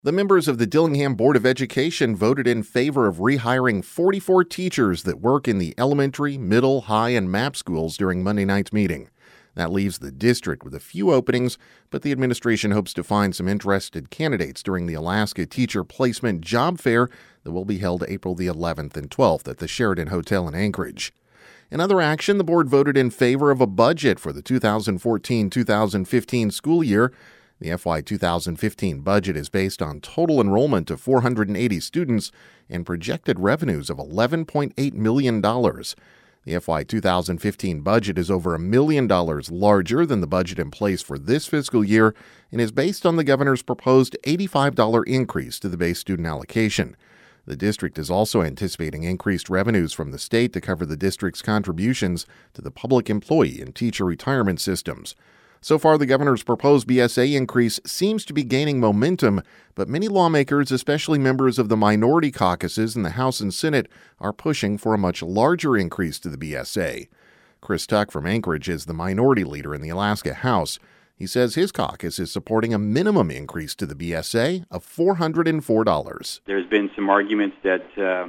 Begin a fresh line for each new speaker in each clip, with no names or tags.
The members of the Dillingham Board of Education voted in favor of rehiring 44 teachers that work in the elementary, middle, high, and MAP schools during Monday night's meeting. That leaves the district with a few openings, but the administration hopes to find some interested candidates during the Alaska Teacher Placement Job Fair that will be held April the 11th and 12th at the Sheraton Hotel in Anchorage. In other action, the board voted in favor of a budget for the 2014-2015 school year. The FY 2015 budget is based on total enrollment of 480 students and projected revenues of $11.8 million. The FY 2015 budget is over $1 million larger than the budget in place for this fiscal year and is based on the governor's proposed $85 increase to the base student allocation. The district is also anticipating increased revenues from the state to cover the district's contributions to the public employee and teacher retirement systems. So far, the governor's proposed BSA increase seems to be gaining momentum, but many lawmakers, especially members of the minority caucuses in the House and Senate, are pushing for a much larger increase to the BSA. Chris Tuck from Anchorage is the minority leader in the Alaska House. He says his caucus is supporting a minimum increase to the BSA of $404.
There's been some arguments that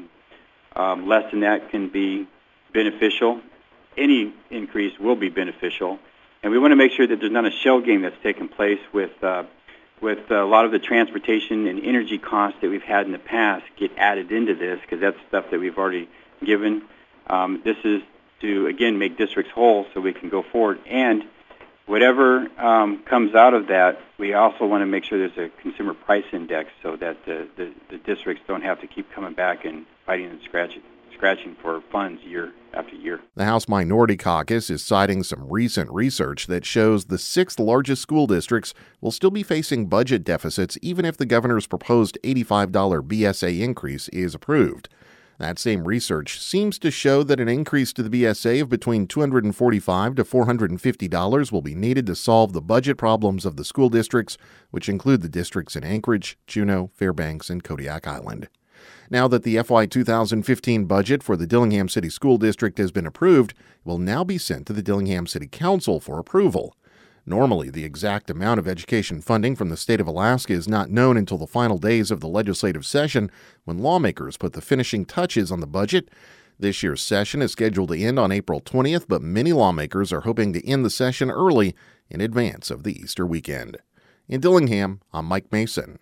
less than that can be beneficial. Any increase will be beneficial. And we want to make sure that there's not a shell game that's taken place with a lot of the transportation and energy costs that we've had in the past get added into this, because that's stuff that we've already given. This is to, again, make districts whole so we can go forward. And whatever comes out of that, we also want to make sure there's a consumer price index so that the districts don't have to keep coming back and fighting and scratching for funds year after year.
The House Minority Caucus is citing some recent research that shows the 6th largest school districts will still be facing budget deficits even if the governor's proposed $85 BSA increase is approved. That same research seems to show that an increase to the BSA of between $245 to $450 will be needed to solve the budget problems of the school districts, which include the districts in Anchorage, Juneau, Fairbanks, and Kodiak Island. Now that the FY 2015 budget for the Dillingham City School District has been approved, it will now be sent to the Dillingham City Council for approval. Normally, the exact amount of education funding from the state of Alaska is not known until the final days of the legislative session, when lawmakers put the finishing touches on the budget. This year's session is scheduled to end on April 20th, but many lawmakers are hoping to end the session early in advance of the Easter weekend. In Dillingham, I'm Mike Mason.